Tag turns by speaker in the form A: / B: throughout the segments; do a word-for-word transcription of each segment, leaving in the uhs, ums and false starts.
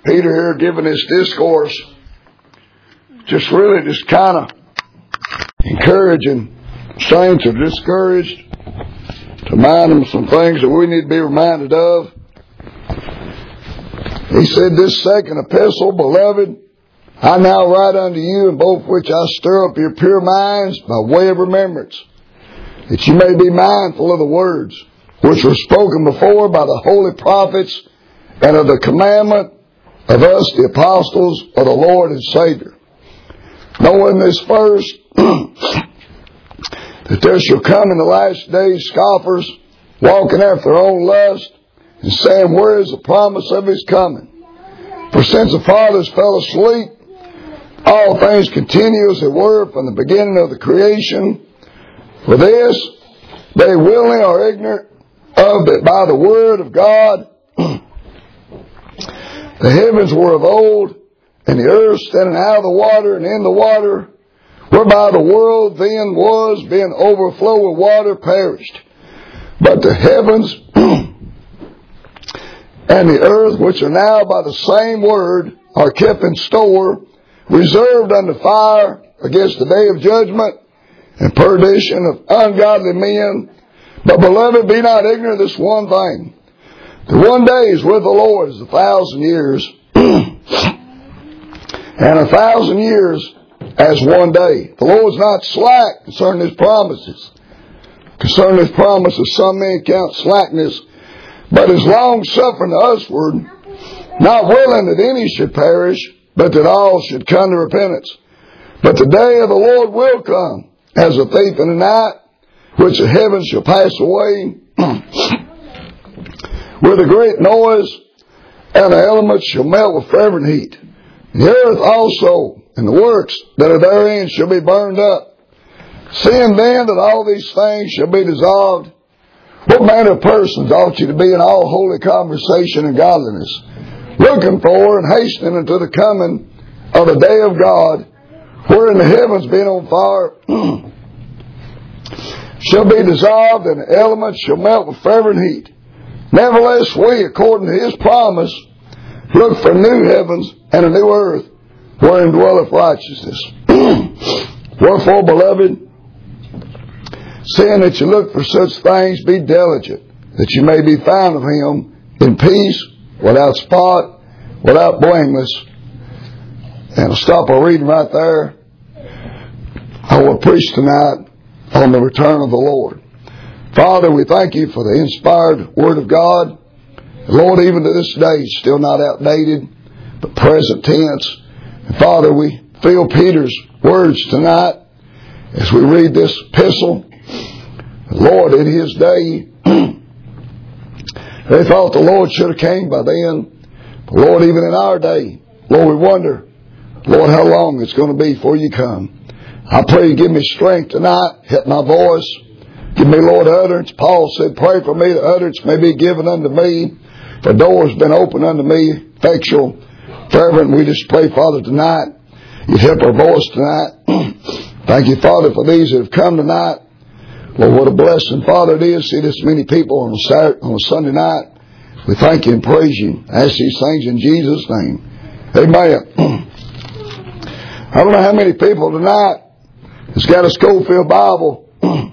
A: Peter here giving this discourse, just really just kind of encouraging saints who are discouraged to remind them some things that we need to be reminded of. He said, this second epistle, beloved, I now write unto you, in both which I stir up your pure minds by way of remembrance, that you may be mindful of the words which were spoken before by the holy prophets, and of the commandment of us, the apostles of the Lord and Savior. Knowing this first, that there shall come in the last days scoffers, walking after their own lust, and saying, where is the promise of his coming? For since the fathers fell asleep, all things continue as they were from the beginning of the creation. For this, they willingly are ignorant of that by the word of God, the heavens were of old, and the earth standing out of the water and in the water, whereby the world then was, being overflowed with water, perished. But the heavens and the earth, which are now by the same word, are kept in store, reserved unto fire against the day of judgment and perdition of ungodly men. But, beloved, be not ignorant of this one thing, that one day is with the Lord as a thousand years, and a thousand years as one day. The Lord's not slack concerning His promises. Concerning His promises, some men count slackness, but is long-suffering to usward, not willing that any should perish, but that all should come to repentance. But the day of the Lord will come as a thief in the night, which the heavens shall pass away with a great noise, and the elements shall melt with fervent heat. The earth also and the works that are therein shall be burned up. Seeing then that all these things shall be dissolved, what manner of persons ought you to be in all holy conversation and godliness, looking for and hastening unto the coming of the day of God, wherein the heavens being on fire shall be dissolved, and the elements shall melt with fervent heat. Nevertheless, we, according to His promise, look for new heavens and a new earth, wherein dwelleth righteousness. Wherefore, beloved, seeing that you look for such things, be diligent, that you may be found of Him in peace, without spot, without blameless. And I'll stop our reading right there. I will preach tonight on the return of the Lord. Father, we thank You for the inspired Word of God. Lord, even to this day, it's still not outdated, but present tense. And Father, we feel Peter's words tonight as we read this epistle. Lord, in his day, they thought the Lord should have came by then. But Lord, even in our day, Lord, we wonder, Lord, how long it's going to be before You come. I pray You give me strength tonight, help my voice. Give me, Lord, utterance. Paul said, pray for me, the utterance may be given unto me. The door has been opened unto me, effectual, fervent. We just pray, Father, tonight, You help our voice tonight. Thank You, Father, for these that have come tonight. Lord, what a blessing, Father, it is to see this many people on a Saturday, on a Sunday night. We thank You and praise You. I ask these things in Jesus' name. Amen. I don't know how many people tonight has got a Scofield Bible.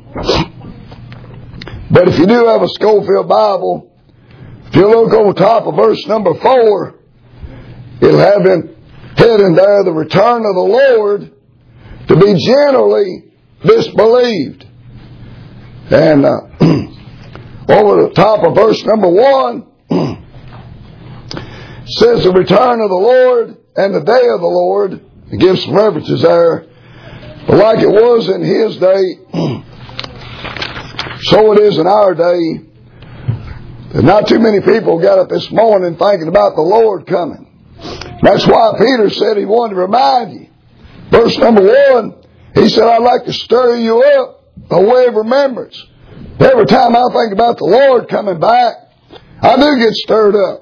A: But if you do have a Scofield Bible, if you look on the top of verse number four, it'll have in heading there, the return of the Lord to be generally disbelieved. And uh, over the top of verse number one, says the return of the Lord and the day of the Lord. It gives some references there. But like it was in His day, so it is in our day. That not too many people got up this morning thinking about the Lord coming. That's why Peter said he wanted to remind you. Verse number one, he said, I'd like to stir you up by way of remembrance. Every time I think about the Lord coming back, I do get stirred up.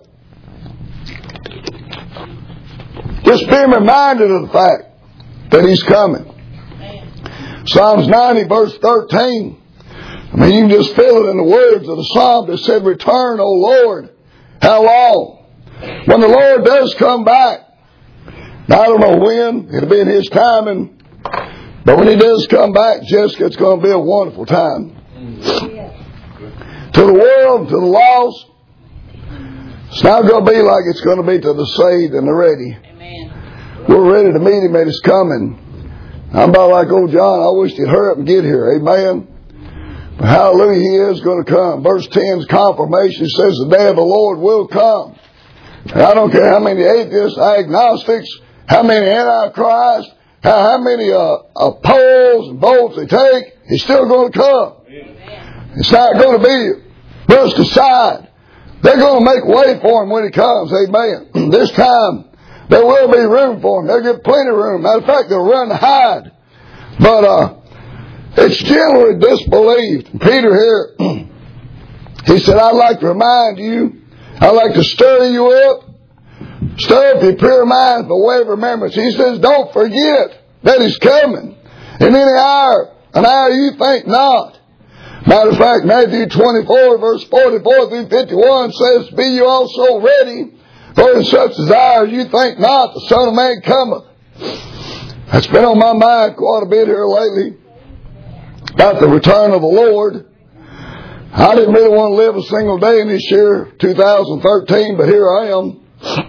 A: Just being reminded of the fact that He's coming. Psalms ninety, verse thirteen. I mean, you can just feel it in the words of the psalm that said, return, O Lord, how long? when the Lord does come back, now, I don't know when, it'll be in His timing, but when He does come back, Jessica, it's going to be a wonderful time. To the world, to the lost, it's not going to be like it's going to be to the saved and the ready.
B: Amen.
A: We're ready to meet Him at His coming. I'm about like old John. I wish He'd hurry up and get here. Amen. But hallelujah, He is going to come. Verse ten's confirmation says the day of the Lord will come. And I don't care how many atheists, agnostics, how many antichrists, how, how many uh, uh, polls and votes they take, He's still going to come. Amen. It's not going to be brushed aside. They're going to make way for Him when He comes. Amen. This time, there will be room for Him. They'll get plenty of room. Matter of fact, they'll run and hide. But uh, it's generally disbelieved. Peter here, he said, I'd like to remind you, I'd like to stir you up, stir up your pure minds by way of remembrance. He says, don't forget that He's coming. In any hour, an hour you think not. Matter of fact, Matthew twenty-four, verse forty-four through fifty-one says, be you also ready, for in such as hours you think not, the Son of Man cometh. That's been on my mind quite a bit here lately, about the return of the Lord. I didn't really want to live a single day in this year, two thousand thirteen, but here I am.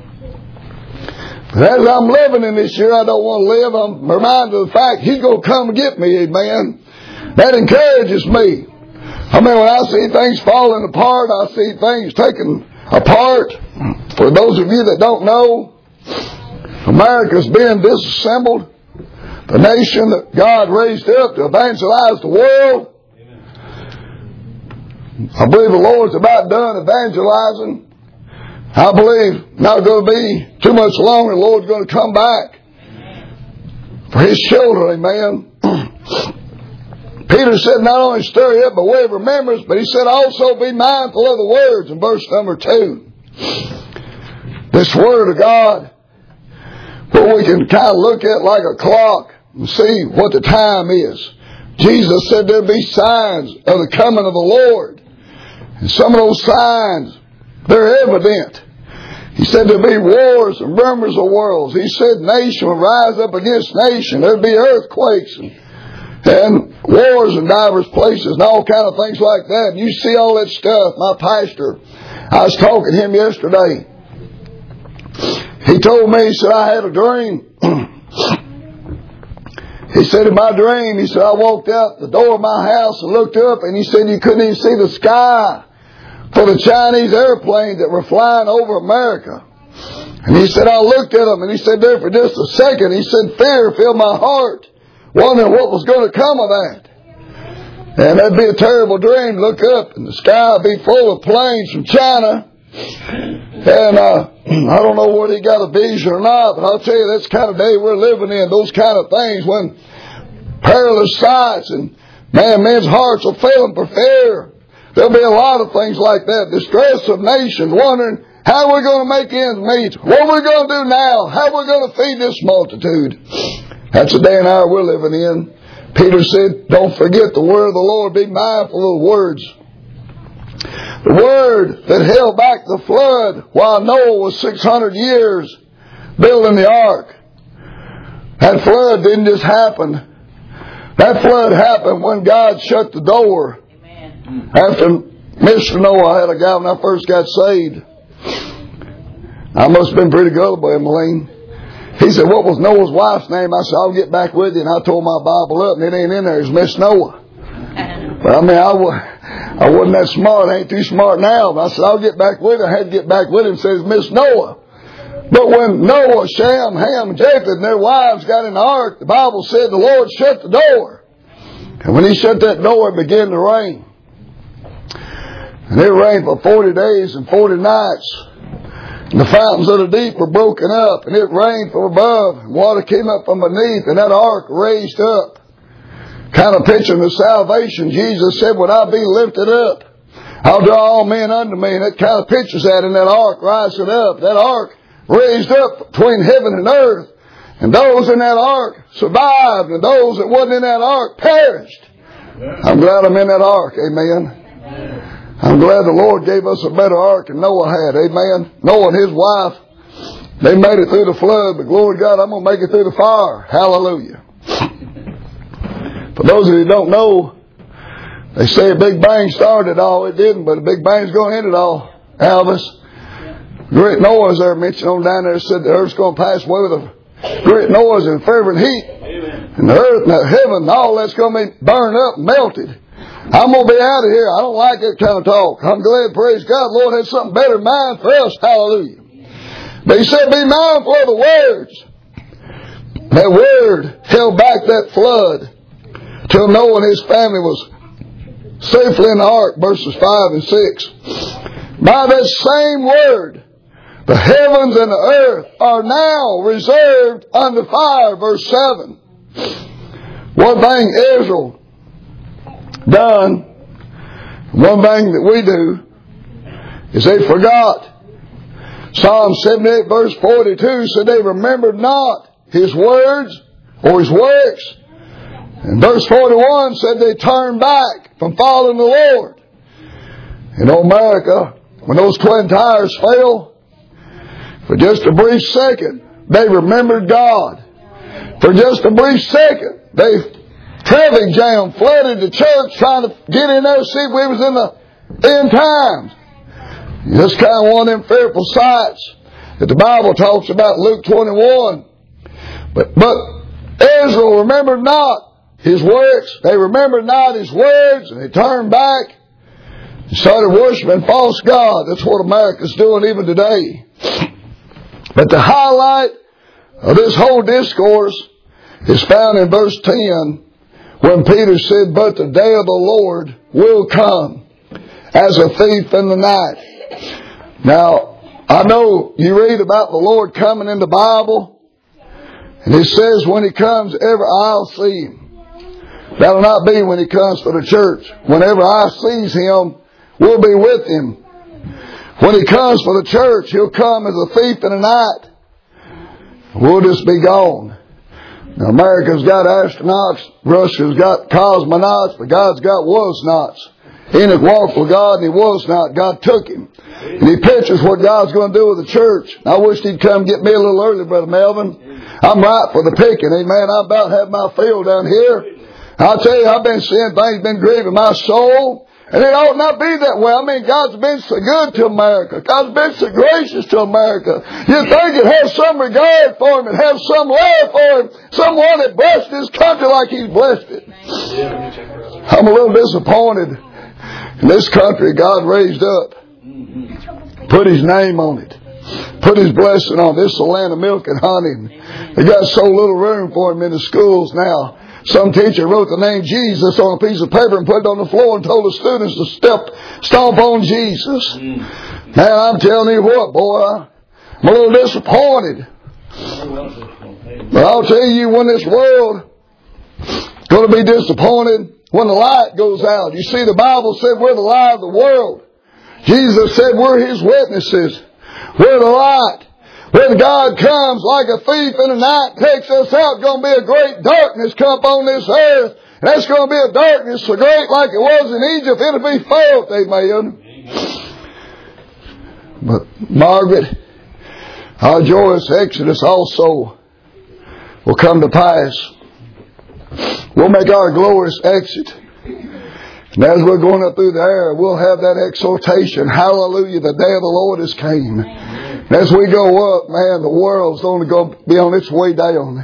A: But as I'm living in this year, I don't want to live. I'm reminded of the fact He's going to come and get me, amen. That encourages me. I mean, when I see things falling apart, I see things taken apart. For those of you that don't know, America's being disassembled. The nation that God raised up to evangelize the world. I believe the Lord's about done evangelizing. I believe not going to be too much longer. The Lord's going to come back for His children, amen. Peter said not only stir you up by way of remembrance, but he said also be mindful of the words in verse number two. This Word of God, where we can kind of look at like a clock and see what the time is. Jesus said there'll be signs of the coming of the Lord. And some of those signs, they're evident. He said there'll be wars and rumors of worlds. He said nation will rise up against nation. There'll be earthquakes and, and wars in diverse places and all kind of things like that. And you see all that stuff. My pastor, I was talking to him yesterday. He told me, he said, I had a dream. He said, in my dream, he said, I walked out the door of my house and looked up, and he said, you couldn't even see the sky for the Chinese airplanes that were flying over America. And he said, I looked at them, and he said, there for just a second, he said, fear filled my heart, wondering what was going to come of that. And that'd be a terrible dream. Look up, and the sky would be full of planes from China. And uh, I don't know whether he got a vision or not, but I'll tell you, that's the kind of day we're living in. Those kind of things when perilous sights and man, men's hearts will fail them for fear. There'll be a lot of things like that. Distress of nations, wondering how we're going to make ends meet. What are we going to do now? How are we going to feed this multitude? That's the day and hour we're living in. Peter said, don't forget the word of the Lord. Be mindful of the words. The word that held back the flood while Noah was six hundred years building the ark. That flood didn't just happen. That flood happened when God shut the door. Amen. After Mister Noah, I had a guy when I first got saved. I must have been pretty gullible, Emmeline. He said, what was Noah's wife's name? I said, I'll get back with you. And I tore my Bible up, and it ain't in there. It's Miss Noah. But I mean, I, I wasn't that smart. I ain't too smart now. But I said, I'll get back with him. I had to get back with him. It says Miss Noah. But when Noah, Shem, Ham, and Japheth and their wives got in the ark, the Bible said the Lord shut the door. And when He shut that door, it began to rain. And it rained for forty days and forty nights. And the fountains of the deep were broken up. And it rained from above. And water came up from beneath. And that ark raised up. Kind of picturing the salvation. Jesus said, when I be lifted up, I'll draw all men unto me. And that kind of pictures that in that ark rising up. That ark raised up between heaven and earth. And those in that ark survived. And those that wasn't in that ark perished. I'm glad I'm in that ark. Amen. I'm glad the Lord gave us a better ark than Noah had. Amen. Noah and his wife, they made it through the flood, but glory to God, I'm going to make it through the fire. Hallelujah. For those of you who don't know, they say a Big Bang started it all. It didn't, but a Big Bang's going to end it all. Elvis. Great noise there mentioned on down there said the earth's going to pass away with a great noise and fervent heat. Amen. And the earth and the heaven and all that's going to be burned up and melted. I'm going to be out of here. I don't like that kind of talk. I'm glad, praise God, the Lord has something better in mind for us. Hallelujah. But he said, be mindful of the words. That word held back that flood till Noah and his family was safely in the ark, verses five and six. By that same word, the heavens and the earth are now reserved unto fire, verse seven. One thing Israel done, one thing that we do, is they forgot. Psalm seventy-eight verse forty-two said they remembered not His words or His works. And verse forty-one said they turned back from following the Lord. In America, when those twin tires fell, for just a brief second, they remembered God. For just a brief second, they traffic jam, flooded the church trying to get in there to see if we was in the end times. That's kind of one of them fearful sights that the Bible talks about, Luke twenty-one. But, but Israel remembered not His works. They remembered not His words, and they turned back and started worshiping false God. That's what America's doing even today. But the highlight of this whole discourse is found in verse ten, when Peter said, but the day of the Lord will come as a thief in the night. Now, I know you read about the Lord coming in the Bible, and it says when He comes, every eye will see Him. That'll not be when He comes for the church. Whenever eye sees Him, we'll be with Him. When He comes for the church, He'll come as a thief in the night. We'll just be gone. Now, America's got astronauts, Russia's got cosmonauts, but God's got was-nots. Enoch walked with God and he was not. God took him. And He pictures what God's going to do with the church. I wish He'd come get me a little early, Brother Melvin. I'm right for the picking. Amen. I'm about to have my field down here. I'll tell you, I've been seeing things been grieving my soul. And it ought not be that way. I mean, God's been so good to America. God's been so gracious to America. You'd think it has some regard for Him. It has some love for Him. Someone that blessed this country like He's blessed it. I'm a little disappointed. In this country, God raised up. Put His name on it. Put His blessing on it. This is the land of milk and honey. They got so little room for Him in the schools now. Some teacher wrote the name Jesus on a piece of paper and put it on the floor and told the students to step, stomp on Jesus. Mm. Man, I'm telling you what, boy, I'm a little disappointed. But I'll tell you, when this world is going to be disappointed, when the light goes out. You see, the Bible said we're the light of the world. Jesus said we're His witnesses. We're the light. When God comes like a thief in the night, takes us out, going to be a great darkness come upon this earth. And that's going to be a darkness so great like it was in Egypt. It'll be felt, amen. But Margaret, our joyous exodus also will come to pass. We'll make our glorious exit. And as we're going up through the air, we'll have that exhortation. Hallelujah, the day of the Lord is came. And as we go up, man, the world's only going to be on its way down.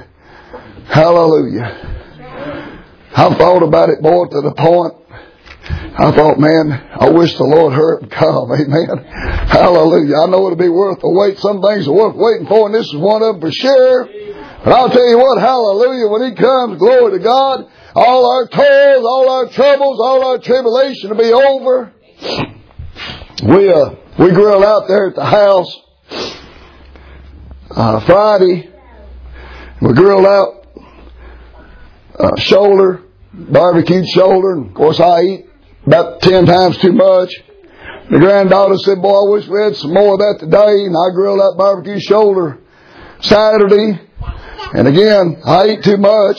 A: Hallelujah. I've thought about it, boy, to the point. I thought, man, I wish the Lord hurry and come. Amen. Hallelujah. I know it'll be worth the wait. Some things are worth waiting for, and this is one of them for sure. But I'll tell you what, hallelujah, when He comes, glory to God, all our toils, all our troubles, all our tribulation will be over. We uh, we grilled out there at the house uh, Friday. We grilled out uh, shoulder, barbecued shoulder, and of course I eat about ten times too much. The granddaughter said, boy, I wish we had some more of that today. And I grilled out barbecue shoulder Saturday. And again, I ate too much.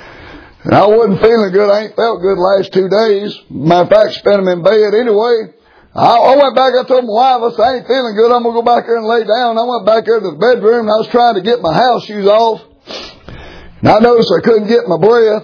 A: And I wasn't feeling good. I ain't felt good the last two days. Matter of fact, spent them in bed anyway. I, I went back, I told my wife, I said, I ain't feeling good. I'm going to go back there and lay down. I went back there to the bedroom and I was trying to get my house shoes off. And I noticed I couldn't get my breath.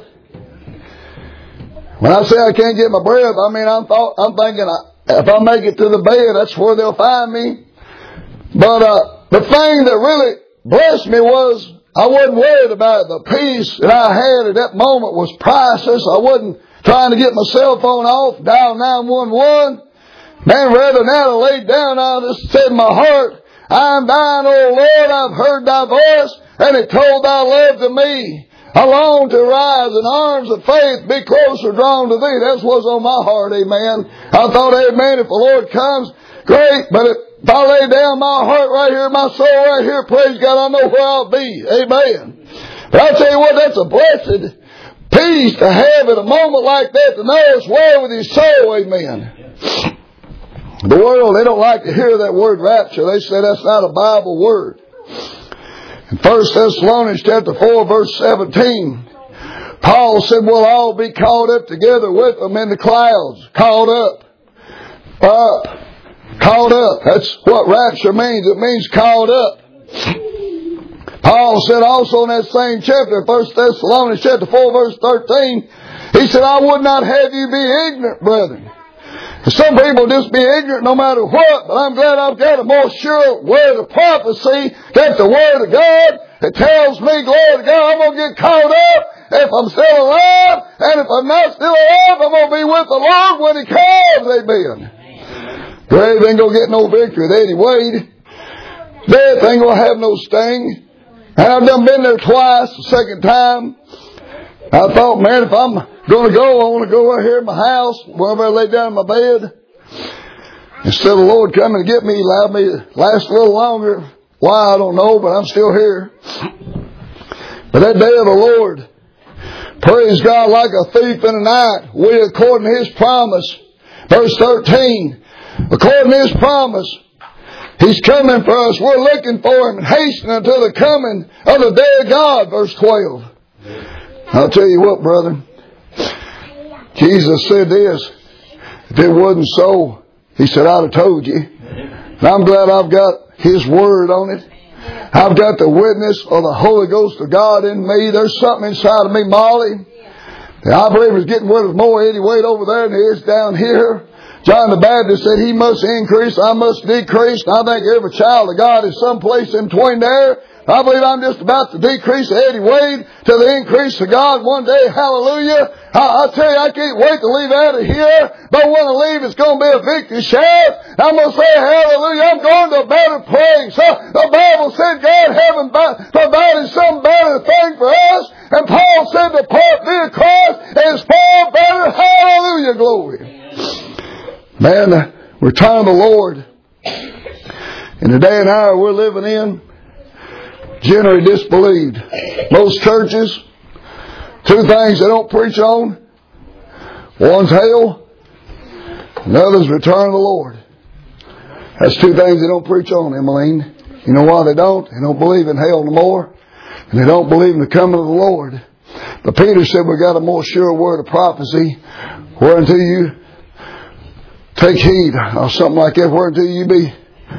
A: When I say I can't get my breath, I mean, I'm, thought, I'm thinking I, if I make it to the bed, that's where they'll find me. But uh, the thing that really blessed me was I wasn't worried about it. The peace that I had at that moment was priceless. I wasn't trying to get my cell phone off, dial nine one one. Man, rather than that, I laid down, I just said in my heart, I am thine, O Lord, I've heard thy voice, and it told thy love to me. I long to rise in arms of faith, be closer drawn to thee. That's what's on my heart, amen. I thought, amen, if the Lord comes, great, but if I lay down my heart right here, my soul right here, praise God, I know where I'll be, amen. But I'll tell you what, that's a blessed peace to have at a moment like that, to know it's well with his soul, amen. The world, they don't like to hear that word rapture. They say that's not a Bible word. In First Thessalonians chapter four, verse seventeen, Paul said, we'll all be caught up together with them in the clouds. Caught up. Up. Caught up. That's what rapture means. It means caught up. Paul said also in that same chapter, First Thessalonians chapter four, verse thirteen, he said, I would not have you be ignorant, brethren. Some people just be ignorant no matter what, but I'm glad I've got a more sure word of prophecy. That's the word of God that tells me, glory to God, I'm going to get caught up if I'm still alive, and if I'm not still alive, I'm going to be with the Lord when He comes. Amen. Grave ain't going to get no victory with Eddie Wade. Death ain't going to have no sting. And I've done been there twice, the second time. I thought, man, if I'm going to go, I want to go right here in my house, wherever I lay down in my bed. Instead of the Lord coming to get me, allow me to last a little longer. Why, I don't know, but I'm still here. But that day of the Lord, praise God, like a thief in the night, we, according to His promise, verse thirteen, according to His promise, He's coming for us. We're looking for Him and hastening until the coming of the day of God, verse twelve. I'll tell you what, brother. Jesus said this. If it wasn't so, He said, I'd have told you. And I'm glad I've got His word on it. I've got the witness of the Holy Ghost of God in me. There's something inside of me, Molly. I believe it's getting rid of more Eddie Wade over there than it is down here. John the Baptist said he must increase, I must decrease. And I think every child of God is someplace in between there. I believe I'm just about to decrease Eddie Wade to the increase of God one day. Hallelujah. I, I tell you, I can't wait to leave out of here. But when I leave, it's going to be a victory shout. I'm going to say hallelujah. I'm going to a better place. Uh, the Bible said God haven't provided some better thing for us. And Paul said the part via Christ is far better. Hallelujah. Glory. Man, the return of the Lord in the day and hour we're living in, generally disbelieved. Most churches, two things they don't preach on. One's hell, and the other's return of the Lord. That's two things they don't preach on, Emmeline. You know why they don't? They don't believe in hell no more, and they don't believe in the coming of the Lord. But Peter said we got a more sure word of prophecy, whereunto you take heed, or something like that, whereunto you be.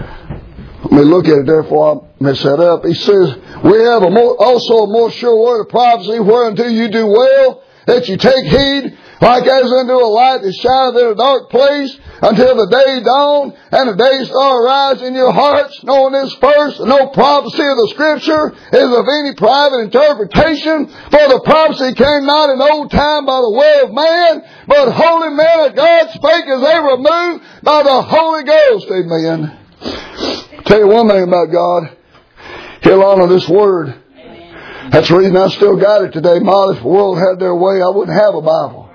A: Let me look at it there before I mess that up. He says, we have a more, also a more sure word of prophecy, whereunto you do well, that you take heed, like as unto a light that shineth in a dark place, until the day dawn, and the day star arise in your hearts, knowing this first, that no prophecy of the Scripture is of any private interpretation, for the prophecy came not in old time by the way of man, but holy men of God spake as they were moved by the Holy Ghost. Amen. Tell you one thing about God. He'll honor this word. Amen. That's the reason I still got it today. Molly, if the world had their way, I wouldn't have a Bible.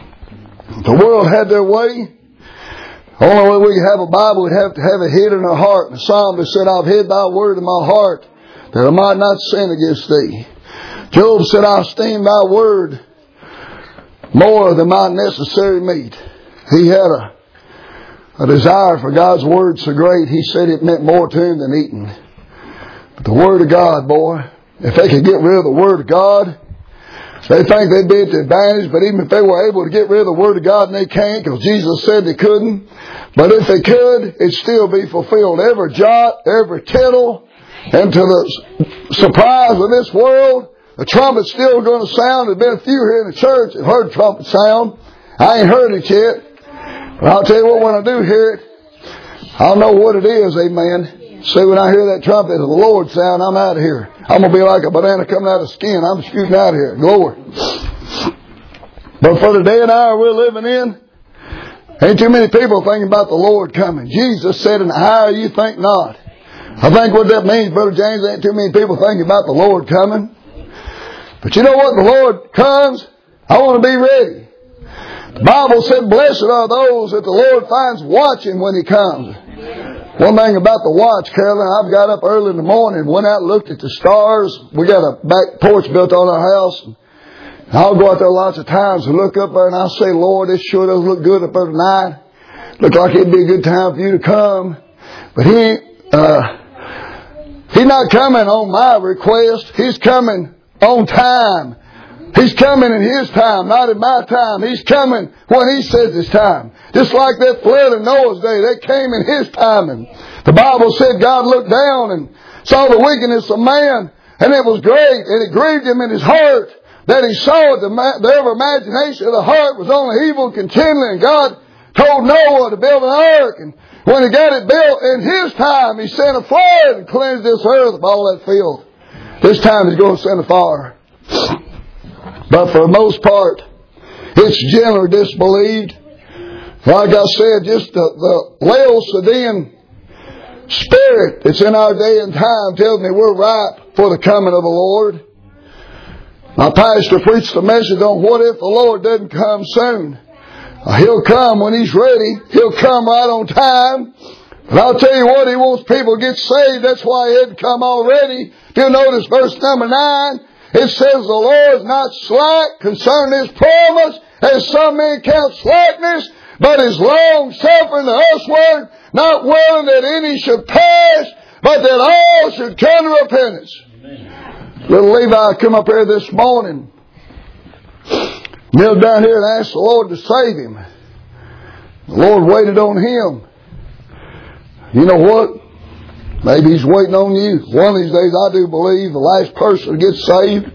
A: If the world had their way, the only way we could have a Bible, we'd have to have it hid in our heart. And the psalmist said, I've hid thy word in my heart, that I might not sin against thee. Job said, I esteem thy word more than my necessary meat. He had a A desire for God's word so great, he said it meant more to him than eating. But the word of God, boy, if they could get rid of the word of God, They think they'd be at the advantage, but even if they were able to get rid of the Word of God, and they can't, because Jesus said they couldn't. But if they could, it'd still be fulfilled. Every jot, every tittle, and to the surprise of this world, the trumpet's still going to sound. There's been a few here in the church that heard the trumpet sound. I ain't heard it yet. But I'll tell you what, when I do hear it, I'll know what it is, amen. See, when I hear that trumpet of the Lord sound, I'm out of here. I'm going to be like a banana coming out of skin. I'm shooting out of here. Glory. But for the day and hour we're living in, ain't too many people thinking about the Lord coming. Jesus said, in the hour you think not. I think what that means, Brother James, ain't too many people thinking about the Lord coming. But you know what? The Lord comes. I want to be ready. The Bible said, blessed are those that the Lord finds watching when He comes. One thing about the watch, Carolyn, I've got up early in the morning, went out and looked at the stars. We got a back porch built on our house. And I'll go out there lots of times and look up there and I'll say, Lord, this sure does look good up there tonight. Look like it'd be a good time for you to come. But He, uh, He's not coming on my request. He's coming on time. He's coming in His time, not in my time. He's coming when He says it's time. Just like that flood in Noah's day, they came in His timing. The Bible said God looked down and saw the wickedness of man, and it was great, and it grieved Him in His heart that He saw it. The, the ever imagination of the heart was only evil continually, and God told Noah to build an ark, and when He got it built in His time, He sent a flood and cleansed this earth of all that filth. This time He's going to send a fire. But for the most part, it's generally disbelieved. Like I said, just the, the Laodicean spirit that's in our day and time tells me we're ripe for the coming of the Lord. My pastor preached a message on what if the Lord doesn't come soon. He'll come when He's ready. He'll come right on time. But I'll tell you what, He wants people to get saved. That's why He hadn't come already. You'll notice verse number nine. It says the Lord is not slack concerning His promise, as some men count slackness, but is long suffering to usward, not willing that any should perish, but that all should come to repentance. Amen. Little Levi come up here this morning, knelt down here and asked the Lord to save him. The Lord waited on him. You know what? Maybe He's waiting on you. One of these days, I do believe the last person gets saved.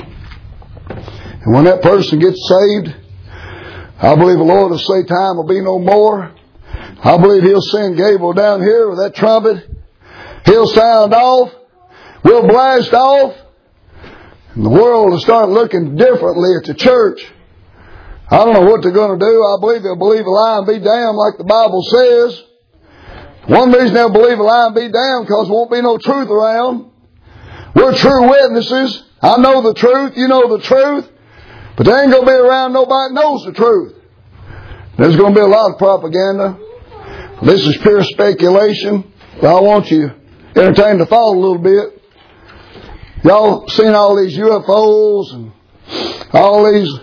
A: And when that person gets saved, I believe the Lord will say time will be no more. I believe He'll send Gabriel down here with that trumpet. He'll sound off. We'll blast off. And the world will start looking differently at the church. I don't know what they're going to do. I believe they'll believe a lie and be damned like the Bible says. One reason they'll believe a lie and be damned because there won't be no truth around. We're true witnesses. I know the truth. You know the truth. But there ain't going to be around nobody knows the truth. There's going to be a lot of propaganda. This is pure speculation. But I want you entertain the thought a little bit. Y'all seen all these U F Os and all these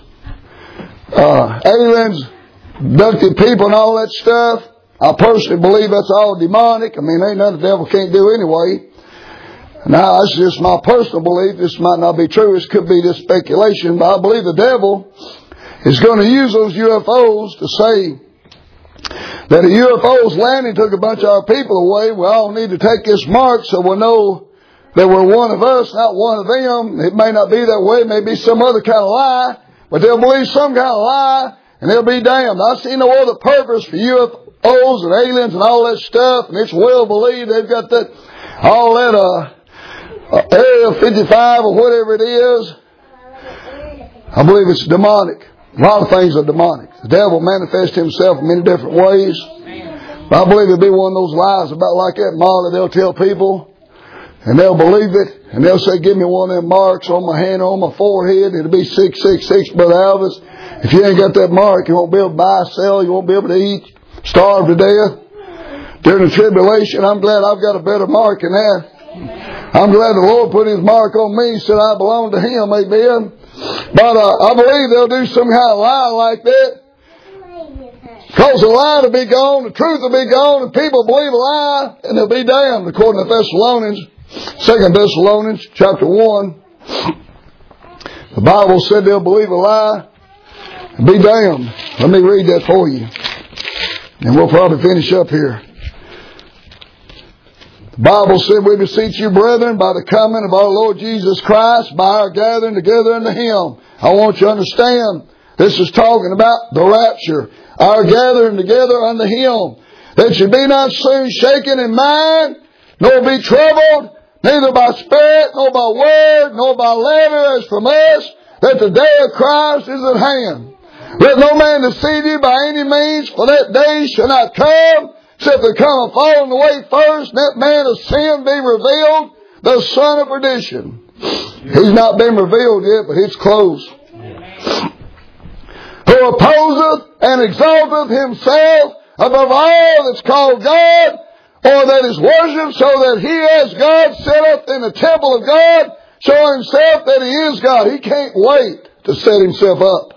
A: uh, aliens, abducted people and all that stuff? I personally believe that's all demonic. I mean, ain't nothing the devil can't do anyway. Now, that's just my personal belief. This might not be true. This could be just speculation. But I believe the devil is going to use those U F Os to say that a U F O's landing took a bunch of our people away. We all need to take this mark so we'll know that we're one of us, not one of them. It may not be that way. It may be some other kind of lie. But they'll believe some kind of lie and they'll be damned. I see no other purpose for U F O's and aliens and all that stuff. And it's well believed they've got that, all that, uh, uh Area fifty-five or whatever it is. I believe it's demonic. A lot of things are demonic. The devil manifests himself in many different ways. But I believe it'll be one of those lies about like that Ma that they'll tell people. And they'll believe it. And they'll say, give me one of them marks on my hand or on my forehead. It'll be six six six, Brother Elvis. If you ain't got that mark, you won't be able to buy, sell. You won't be able to eat. Starve to death. During the tribulation, I'm glad I've got a better mark than that. I'm glad the Lord put His mark on me, said I belong to Him. Amen. But uh, I believe they'll do some kind of lie like that. Because the lie will be gone, the truth will be gone, and people believe a lie, and they'll be damned, according to Thessalonians, Second Thessalonians, chapter one. The Bible said they'll believe a lie and be damned. Let me read that for you. And we'll probably finish up here. The Bible said, we beseech you, brethren, by the coming of our Lord Jesus Christ, by our gathering together unto Him. I want you to understand, this is talking about the rapture. Our gathering together unto Him. That you be not soon shaken in mind, nor be troubled, neither by spirit, nor by word, nor by letter as from us, that the day of Christ is at hand. Let no man deceive you by any means, for that day shall not come, except there come a falling away first, and that man of sin be revealed, the son of perdition. He's not been revealed yet, but it's close. Who opposeth and exalteth himself above all that's called God, or that is worshipped, so that he as God sitteth in the temple of God, showing himself that he is God. He can't wait to set himself up.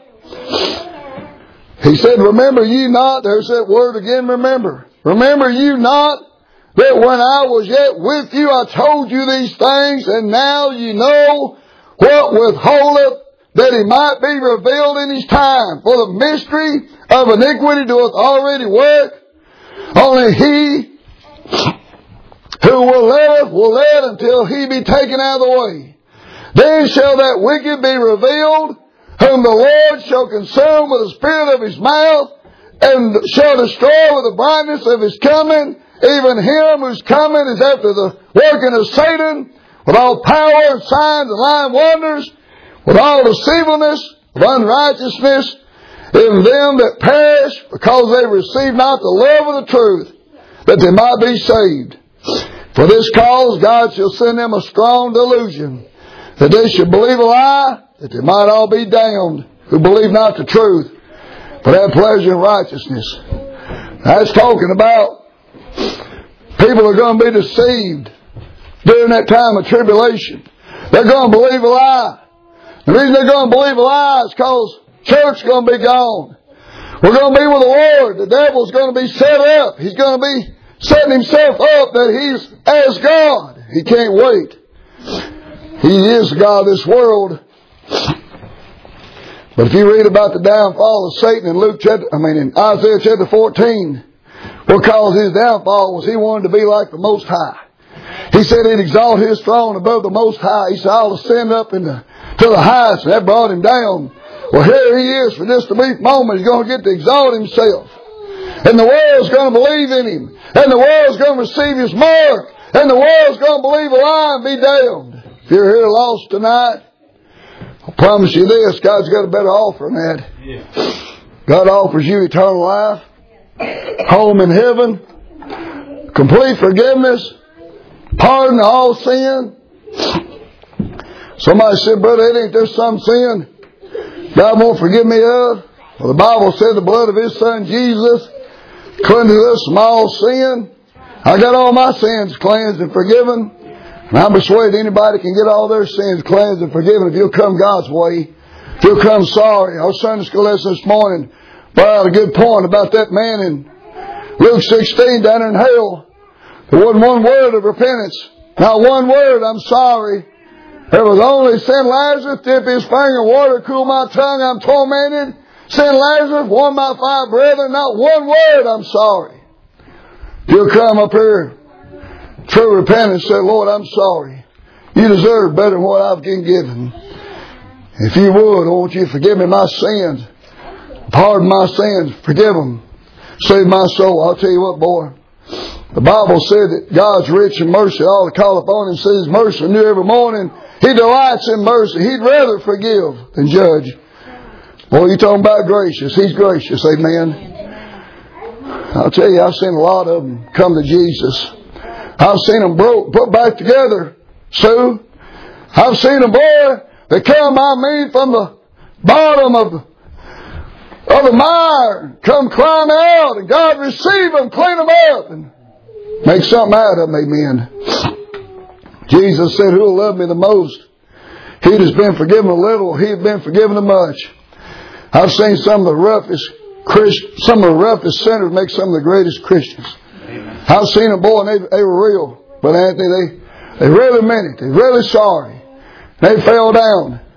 A: He said, remember ye not, there's that word again, remember. Remember you not that when I was yet with you, I told you these things, and now ye know what withholdeth, that he might be revealed in his time. For the mystery of iniquity doeth already work. Only he who will let will let until he be taken out of the way. Then shall that wicked be revealed, whom the Lord shall consume with the spirit of his mouth, and shall destroy with the brightness of his coming, even him whose coming is after the working of Satan, with all power and signs and lying wonders, with all deceivableness of unrighteousness, in them that perish, because they receive not the love of the truth, that they might be saved. For this cause God shall send them a strong delusion, that they should believe a lie, that they might all be damned, who believe not the truth, but have pleasure in righteousness. That's talking about people are going to be deceived during that time of tribulation. They're going to believe a lie. The reason they're going to believe a lie is because church is going to be gone. We're going to be with the Lord. The devil's going to be set up. He's going to be setting himself up that he's as God. He can't wait. He is the God of this world. But if you read about the downfall of Satan in Luke chapter, I mean in Isaiah chapter fourteen, what caused his downfall was he wanted to be like the Most High. He said he'd exalt his throne above the Most High. He said, I'll ascend up into to the highest, and that brought him down. Well, here he is for just a brief moment. He's going to get to exalt himself. And the world's going to believe in him. And the world's going to receive his mark. And the world's going to believe a lie and be damned. If you're here lost tonight, I promise you this, God's got a better offer than that. Yeah. God offers you eternal life, home in heaven, complete forgiveness, pardon of all sin. Somebody said, brother, ain't there some sin God won't forgive me of? Well, the Bible said the blood of His Son Jesus cleanses us from all sin. I got all my sins cleansed and forgiven. And I'm persuaded anybody can get all their sins cleansed and forgiven if you'll come God's way. If you'll come sorry. Our Sunday school lesson this morning brought out a good point about that man in Luke sixteen down in hell. There wasn't one word of repentance. Not one word, I'm sorry. There was only, send Lazarus, dip his finger in water, cool my tongue, I'm tormented. Send Lazarus, warn my five brethren, not one word, I'm sorry. You'll come up here, true repentance, say, Lord, I'm sorry. You deserve better than what I've been given. If you would, I want you to forgive me my sins. Pardon my sins, forgive them. Save my soul. I'll tell you what, boy. The Bible said that God's rich in mercy. All to call upon Him, says His mercy new every morning. He delights in mercy. He'd rather forgive than judge. Boy, you talking about gracious. He's gracious. Amen. I'll tell you, I've seen a lot of them come to Jesus. I've seen them broke, put back together, Sue. I've seen them, boy, they come, I mean, from the bottom of, of the mire, come crying out, and God receive them, clean them up, and make something out of them. Amen. Jesus said, who will love me the most? He that has been forgiven a little, he has been forgiven a much. I've seen some of the roughest Christ, some of the roughest sinners make some of the greatest Christians. Amen. I've seen them, boy, and they, they were real. But Anthony, they, they really meant it. They're really sorry. They fell down.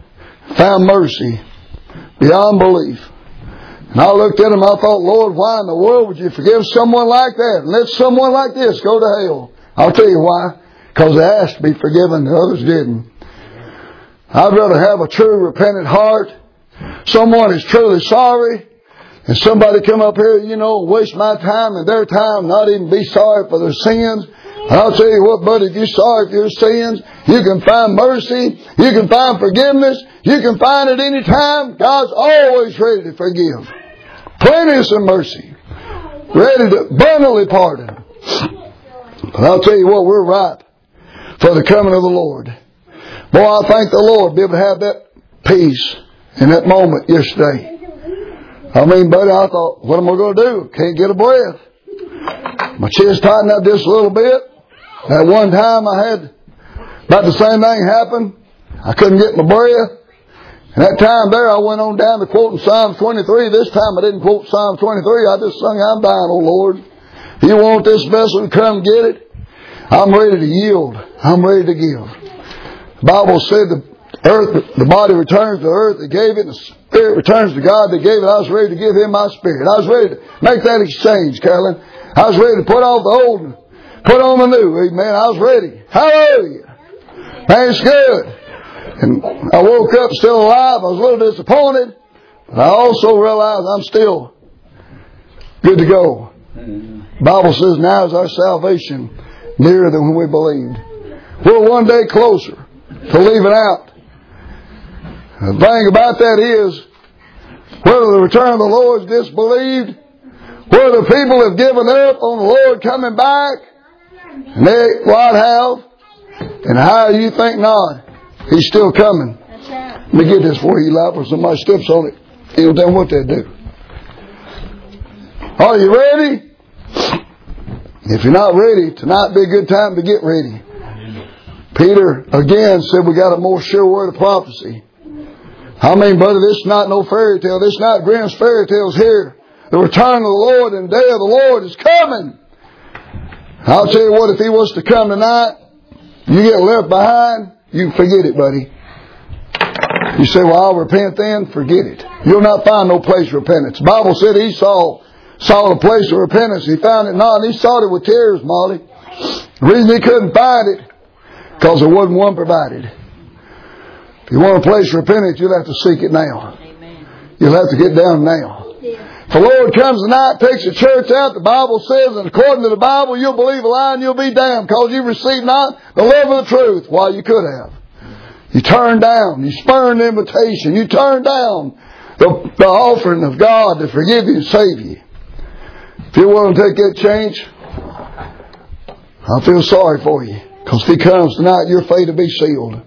A: found mercy beyond belief. And I looked at him, I thought, Lord, why in the world would you forgive someone like that and let someone like this go to hell? I'll tell you why. Because they asked to be forgiven and others didn't. I'd rather have a true repentant heart. Someone is truly sorry. And somebody come up here, you know, waste my time and their time, not even be sorry for their sins. And I'll tell you what, buddy, if you're sorry for your sins, you can find mercy. You can find forgiveness. You can find it any time. God's always ready to forgive. Plenteous of mercy. Ready to abundantly pardon. But I'll tell you what, we're ripe for the coming of the Lord. Boy, I thank the Lord to be able to have that peace in that moment yesterday. I mean, buddy, I thought, what am I going to do? Can't get a breath. My chest tightened up just a little bit. At one time I had about the same thing happen. I couldn't get my breath. And that time there I went on down to quoting Psalm twenty-three. This time I didn't quote Psalm twenty-three. I just sung, I'm dying, oh Lord. If you want this vessel to come get it, I'm ready to yield. I'm ready to give. The Bible said the earth, the body returns to the earth that gave it, and the spirit returns to God that gave it. I was ready to give Him my spirit. I was ready to make that exchange, Carolyn. I was ready to put off the old and put on the new. Amen. I was ready. Hallelujah. Thanks good. And I woke up still alive. I was a little disappointed, but I also realized I'm still good to go. The Bible says now is our salvation nearer than when we believed. We're one day closer to leaving out. The thing about that is, whether the return of the Lord is disbelieved, whether people have given up on the Lord coming back, and they what have, and how you think not, He's still coming. Let me get this for you, Lap, or somebody steps on it. You don't tell them what they do. Are you ready? If you're not ready, tonight be a good time to get ready. Peter again said we got a more sure word of prophecy. I mean, brother, this is not no fairy tale. This is not Grimm's fairy tales here. The return of the Lord and the day of the Lord is coming. I'll tell you what, if He was to come tonight, you get left behind, you forget it, buddy. You say, well, I'll repent then. Forget it. You'll not find no place of repentance. The Bible said Esau saw a place of repentance. He found it not, and he sought it with tears, Molly. The reason he couldn't find it, because there wasn't one provided. If you want a place of repentance, you'll have to seek it now. Amen. You'll have to get down now. Yeah. If the Lord comes tonight, takes the church out, the Bible says, and according to the Bible, you'll believe a lie and you'll be damned, because you received not the love of the truth while you could have. You turned down. You spurned the invitation. You turned down the, the offering of God to forgive you and save you. If you're willing to take that change, I feel sorry for you. Because if He comes tonight, your fate will be sealed.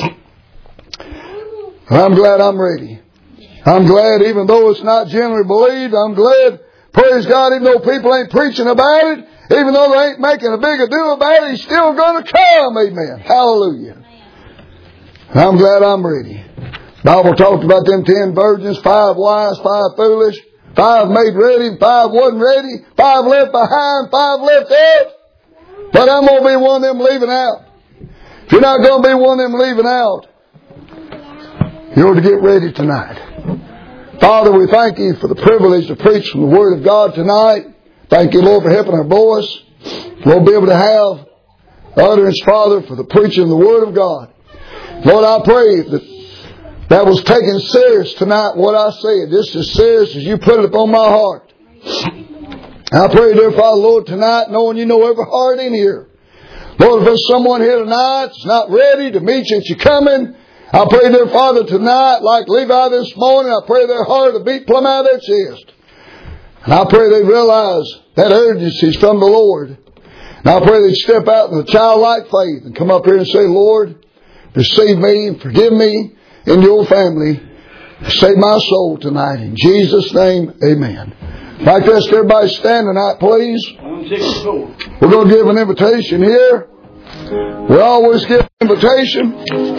A: And I'm glad I'm ready. I'm glad, even though it's not generally believed, I'm glad, praise God, even though people ain't preaching about it, even though they ain't making a big ado about it, He's still going to come. Amen. Hallelujah. And I'm glad I'm ready. The Bible talked about them ten virgins, five wise, five foolish, five made ready, five wasn't ready, five left behind, five left out. But I'm going to be one of them leaving out. If you're not going to be one of them leaving out, you're to get ready tonight. Father, we thank You for the privilege to preach from the Word of God tonight. Thank You, Lord, for helping our voice. We'll be able to have utterance, Father, for the preaching of the Word of God. Lord, I pray that that was taken serious tonight, what I said, just as serious as You put it upon my heart. I pray, dear Father, Lord, tonight, knowing You know every heart in here. Lord, if there's someone here tonight that's not ready to meet You at Your coming, I pray, dear Father, tonight, like Levi this morning, I pray their heart will beat plumb out of their chest. And I pray they realize that urgency is from the Lord. And I pray they step out in a childlike faith and come up here and say, Lord, receive me and forgive me in Your family. Save my soul tonight. In Jesus' name, amen. Like this, everybody stand tonight, please. We're going to give an invitation here. We always give an invitation.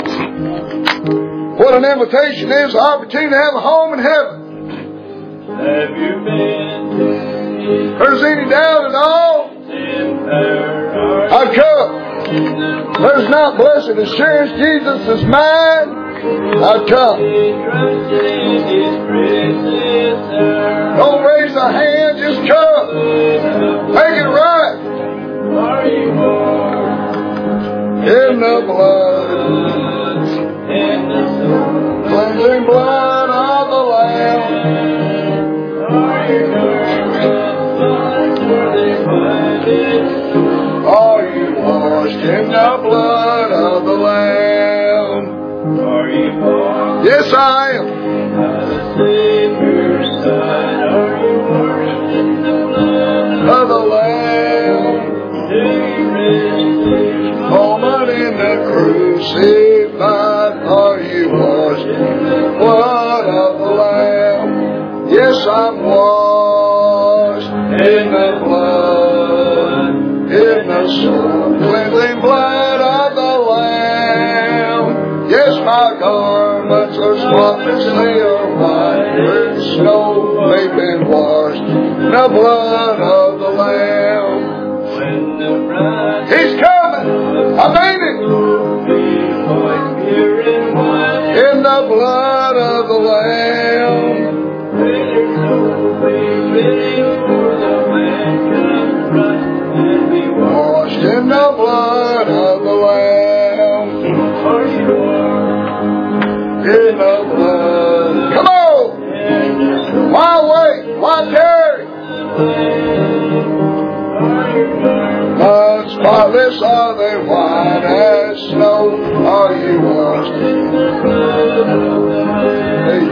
A: What an invitation is, an opportunity to have a home in heaven. Have you been? There's any doubt at all? I come. There's not blessed assurance, Jesus is mine. I've come. Don't raise a hand, just come. Make it right. In the blood, cleansing blood of the Lamb. Are you washed in the blood of the Lamb? Are you washed? Yes, I am. Of the Lamb. Moment in the crucified. Are you washed in the blood of the Lamb? Yes, I'm washed in the blood, in the soul cleansing blood of the Lamb. Yes, my garments are spotless, they are white as snow. They've been washed in the blood of the Lamb. He's coming. I mean it. In the blood of the Lamb. Washed in the blood of the Lamb. In the blood. Come on. Why wait? Why tarry? But spotless are they, white as snow. Are you washed in the blood of the Lamb?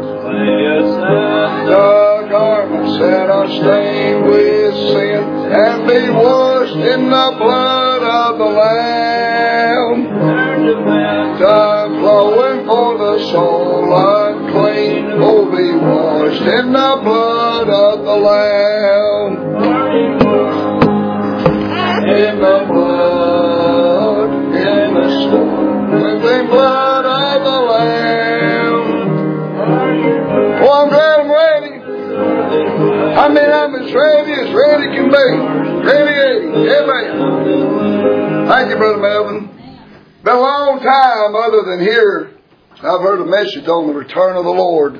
A: The garments that are stained with sin, and be washed in the blood of the Lamb. Time flowing for the soul unclean, oh, be washed in the blood of the Lamb. In the blood, in the soul cleansing blood of the Lamb. Oh, I'm glad I'm ready. I mean, I'm as ready as ready can be. Ready, amen. Thank you, Brother Melvin. Been a long time other than here. I've heard a message on the return of the Lord.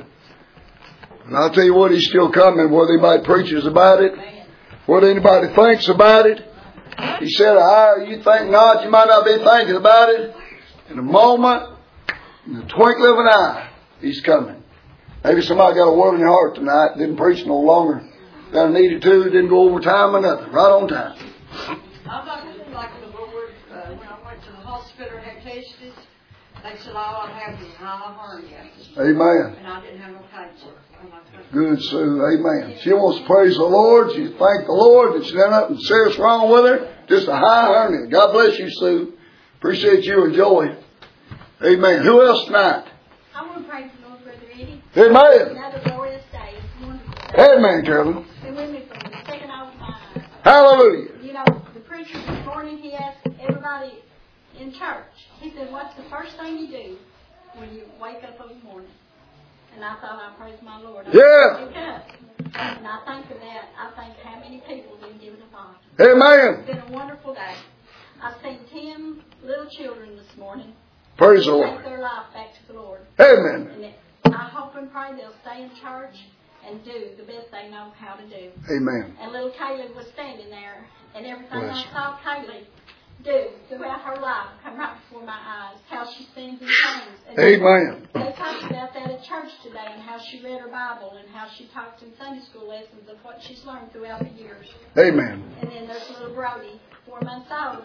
A: And I'll tell you what, He's still coming, whether anybody preaches about it, whether anybody thinks about it. He said, ah, you think not, you might not be thinking about it. In a moment, in the twinkling of an eye, He's coming. Maybe somebody got a word in your heart tonight, didn't preach no longer than I needed to, didn't go over time or nothing, right on time.
B: I'm not really like the Lord. Uh, when I went to the hospital and had tested, they said, all I have is high hernia.
A: Amen.
B: And I didn't have no cancer.
A: Good, Sue. Amen. She wants to praise the Lord. She thank the Lord that she done nothing serious wrong with her. Just a high hernia. God bless you, Sue. Appreciate you and Joy. Amen. Who else tonight?
C: I want to pray for Lord Brother Eddie.
A: Amen.
C: Another glorious day. Wonderful day.
A: Amen, Carolyn.
C: Been with me from the second off my eyes.
A: Hallelujah.
C: You know, the preacher this morning, he asked everybody in church. He said, what's the first thing you do when you wake up in the morning? And I thought, I praise my Lord. I
A: Yeah.
C: wake up. And I think of that. I think how many people didn't give it a thought.
A: Amen.
C: It's been a wonderful day. I've seen ten little children this morning.
A: Praise the Lord.
C: Take their life back to the Lord.
A: Amen.
C: And it, I hope and pray they'll stay in church and do the best they know how to do.
A: Amen.
C: And little Kaylee was standing there, and everything
A: Bless
C: I saw Kaylee do throughout her life come right before my eyes, how she sings and sings. And
A: Amen.
C: They talked about that at church today, and how she read her Bible, and how she talked in Sunday school lessons of what she's learned throughout the years.
A: Amen.
C: And then there's little Brody, four months old.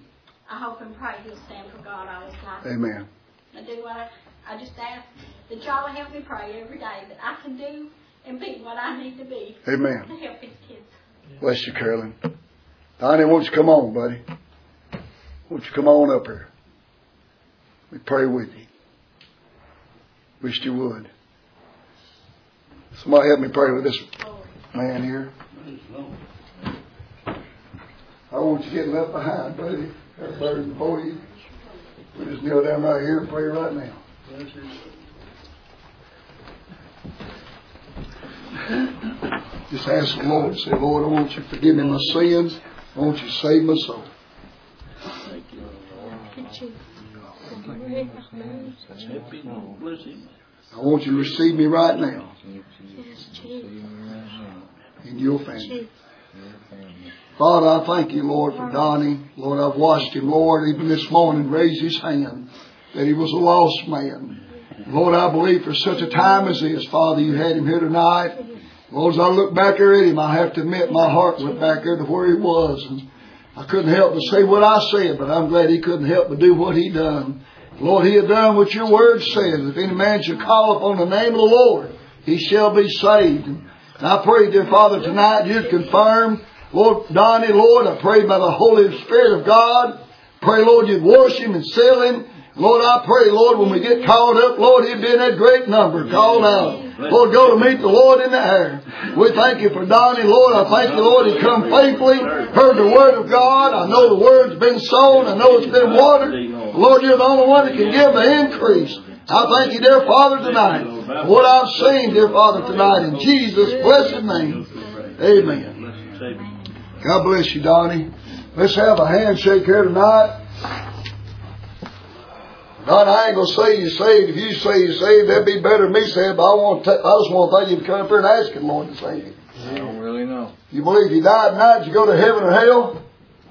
C: I hope and pray he'll stand for God all his life.
A: Amen.
C: I do what I, I just ask that y'all will help me pray every day that I can do and be what I need to be.
A: Amen.
C: To help these kids.
A: Bless you, Carolyn. Donnie, won't you come on, buddy? Won't you come on up here? We pray with you. Wished you would. Somebody help me pray with this man here. I want you getting left behind, buddy. That's better than before you. We just kneel down right here and pray right now. Just ask the Lord. Say, Lord, I want you to forgive me my sins. I want you to save my soul. I want you to receive me right now in your family. Father, I thank you, Lord, for Donnie. Lord, I've watched him, Lord, even this morning raise his hand that he was a lost man. Lord, I believe for such a time as this, Father, you had him here tonight. Lord, as I look back there at him, I have to admit my heart went back there to where he was. And I couldn't help but say what I said, but I'm glad he couldn't help but do what he done. Lord, he had done what your word says. If any man shall call upon the name of the Lord, he shall be saved. And I pray, dear Father, tonight you'd confirm, Lord, Donnie, Lord, I pray by the Holy Spirit of God. Pray, Lord, you'd wash him and seal him. Lord, I pray, Lord, when we get called up, Lord, he'd be in that great number called out. Lord, go to meet the Lord in the air. We thank you for Donnie, Lord. I thank you, Lord, he come faithfully, heard the word of God. I know the word's been sown. I know it's been watered. Lord, you're the only one that can give the increase. I thank you, dear Father, tonight for what I've seen, dear Father, tonight. In Jesus' blessed name, amen. God bless you, Donnie. Let's have a handshake here tonight. Don, I ain't going to say you're saved. If you say you're saved, that'd be better than me saying, but I want to. I just want to thank you to come up here and ask the Lord to save you.
D: I don't really know.
A: You believe you died tonight, you go to heaven or hell?